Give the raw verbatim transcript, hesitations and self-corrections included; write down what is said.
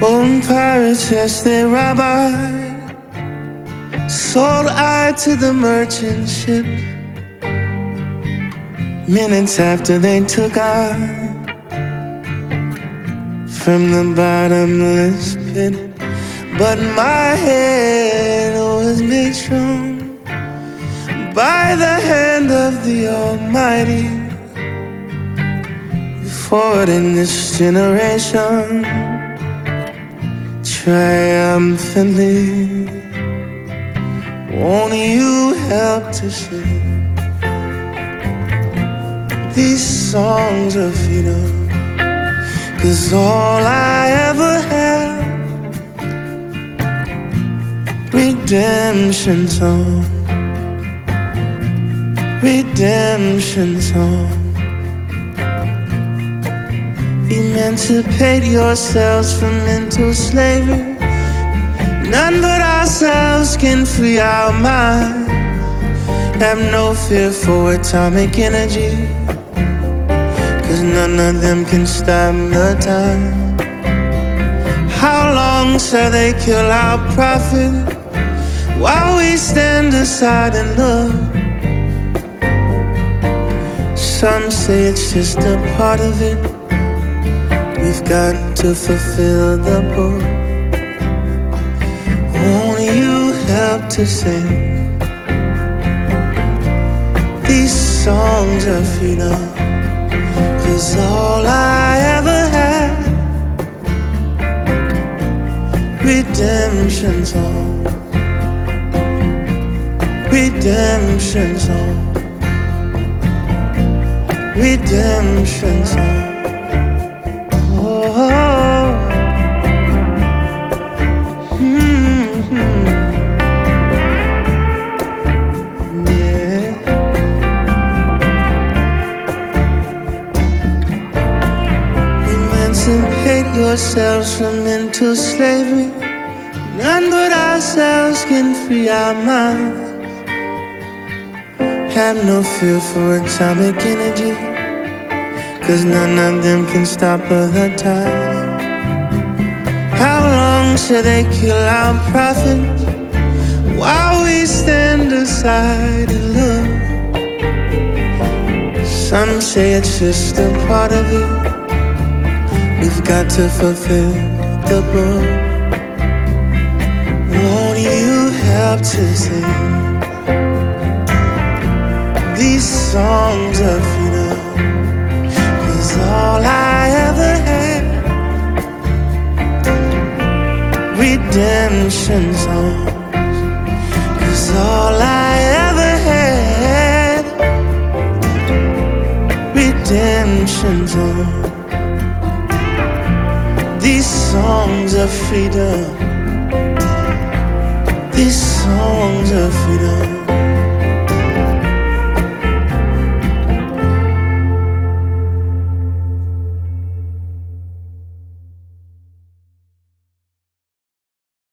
Own pirates, yes, they rob I. Sold I to the merchant ship. Minutes after they took I from the bottomless pit. But my head was made strong by the hand of the Almighty. Forward in this generation, triumphantly, won't you help to sing these songs of freedom? 'Cause all I ever had, redemption song, redemption song. Emancipate yourselves from mental slavery. None but ourselves can free our minds. Have no fear for atomic energy, 'cause none of them can stop the time. How long shall they kill our prophet while we stand aside and look? Some say it's just a part of it. We've got to fulfill the book. Won't you help to sing these songs of freedom? 'Cause all I ever had, redemption song, redemption song, redemption song. Emancipate yourselves from mental slavery. None but ourselves can free our minds. Have no fear for atomic energy, 'cause none of them can stop the tide. How long shall they kill our prophets while we stand aside and look? Some say it's just a part of it. We've got to fulfill the book. Won't you help to sing these songs of freedom? 'Cause all I ever had, redemption songs. 'Cause all I ever had, redemption songs. These songs of freedom, these songs of freedom.